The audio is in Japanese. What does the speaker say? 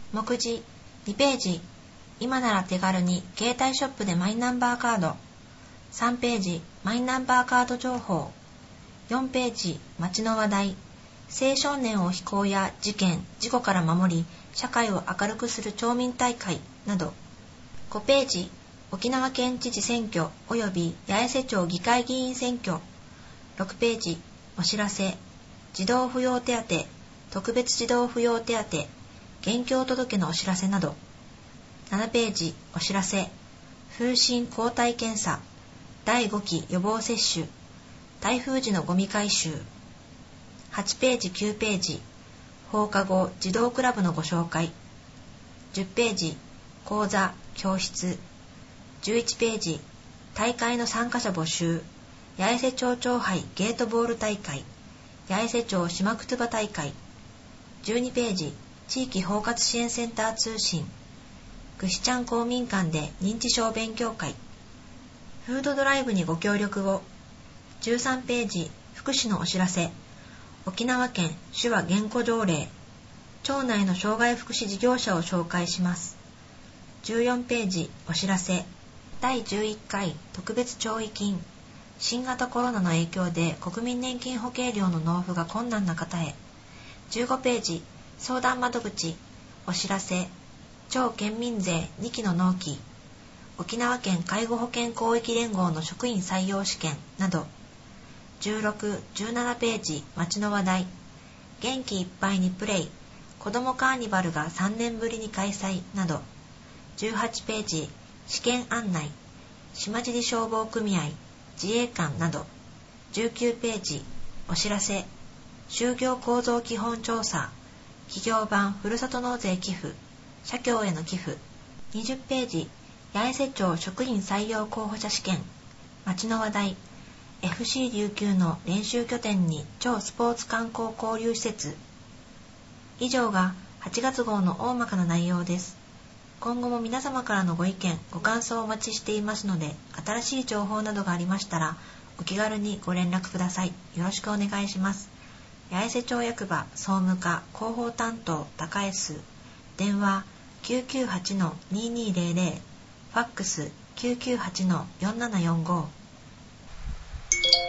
目次2ページ、今なら手軽に携帯ショップでマイナンバーカード。3ページ、マイナンバーカード情報。4ページ、街の話題。青少年を非行や事件、事故から守り、社会を明るくする町民大会など。5ページ、沖縄県知事選挙及び八重瀬町議会議員選挙。6ページ、お知らせ。児童扶養手当、特別児童扶養手当、現況届のお知らせなど。7ページ、お知らせ。風疹抗体検査、第5期予防接種、台風時のゴミ回収。8ページ、9ページ、放課後児童クラブのご紹介。10ページ、講座、教室。11ページ、大会の参加者募集、八重瀬町長杯ゲートボール大会、八重瀬町島くとば大会。12ページ、地域包括支援センター通信、ぐしちゃん公民館で認知症勉強会。フードドライブにご協力を。13ページ、福祉のお知らせ。沖縄県手話言語条例、町内の障害福祉事業者を紹介します。14ページ、お知らせ。第11回特別弔慰金、新型コロナの影響で国民年金保険料の納付が困難な方へ。15ページ、相談窓口、お知らせ。町県民税2期の納期、沖縄県介護保険広域連合の職員採用試験など。16、17ページ、街の話題。元気いっぱいにプレイ、子どもカーニバルが3年ぶりに開催など。18ページ、試験案内、島尻消防組合、自衛官など。19ページ、お知らせ。就業構造基本調査、企業版ふるさと納税寄付、社協への寄付。20ページ、八重瀬町職員採用候補者試験、街の話題。FC 琉球の練習拠点に超スポーツ観光交流施設。以上が8月号の大まかな内容です。今後も皆様からのご意見、ご感想をお待ちしていますので、新しい情報などがありましたら、お気軽にご連絡ください。よろしくお願いします。八重瀬町役場総務課広報担当高 S、電話 998-2200、ファックス 998-4745。